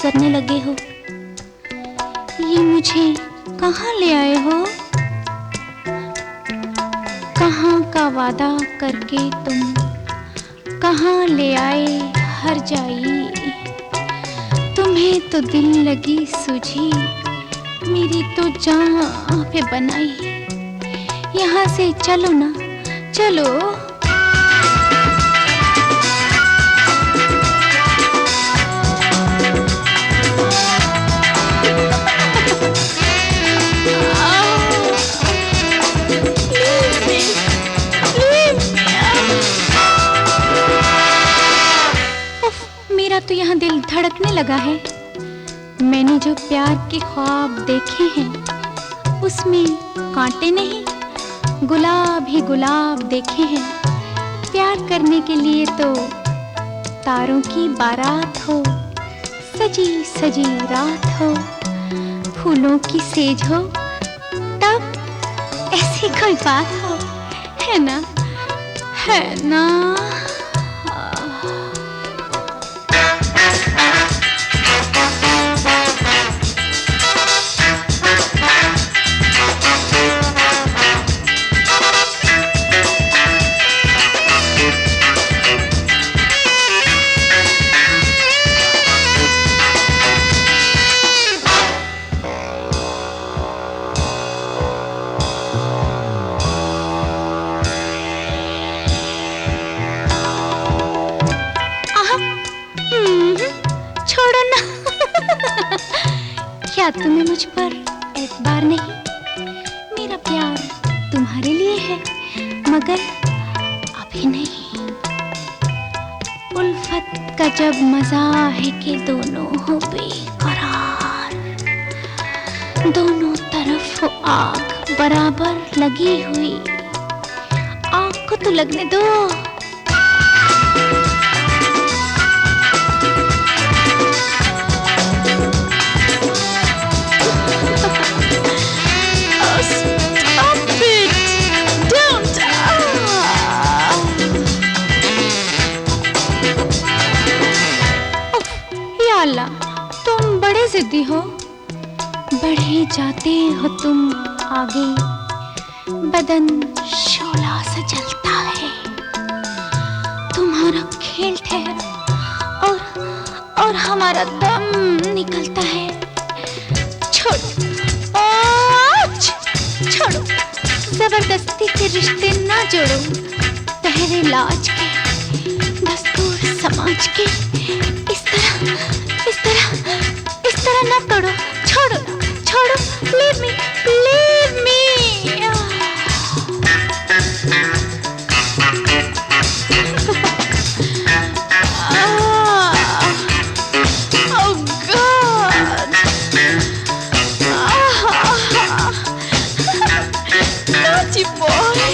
गुजरने लगे हो। ये मुझे कहाँ ले आए हो? कहाँ का वादा करके तुम कहाँ ले आए हर जाई। तुम्हें तो दिल लगी सूझी, मेरी तो जान पे बनाई। यहाँ से चलो ना, चलो। मेरा तो यहाँ दिल धड़कने लगा है। मैंने जो प्यार के ख्वाब देखे हैं उसमें कांटे नहीं, गुलाब ही गुलाब देखे हैं। प्यार करने के लिए तो तारों की बारात हो, सजी सजी रात हो, फूलों की सेज हो, तब ऐसी कोई बात हो, है ना, है ना। छोड़ो ना। क्या तुम्हें मुझ पर एतबार नहीं? मेरा प्यार तुम्हारे लिए है, मगर अभी नहीं। उल्फत का जब मजा है कि दोनों हो बेकरार, दोनों तरफ हो आग बराबर लगी हुई। आग को तो लगने दो। तुम बड़े जिद्दी हो, बढ़े जाते हो तुम आगे। बदन शोला सा जलता है, तुम्हारा खेल ठहरा और हमारा दम निकलता है। छोड़ो, जबरदस्ती के रिश्ते ना जोड़ो। पहले लाज के, दस्तूर समाज के, इस तरह ना तोड़ो। छोड़ो, leave me, leave me। Oh God, naughty boy।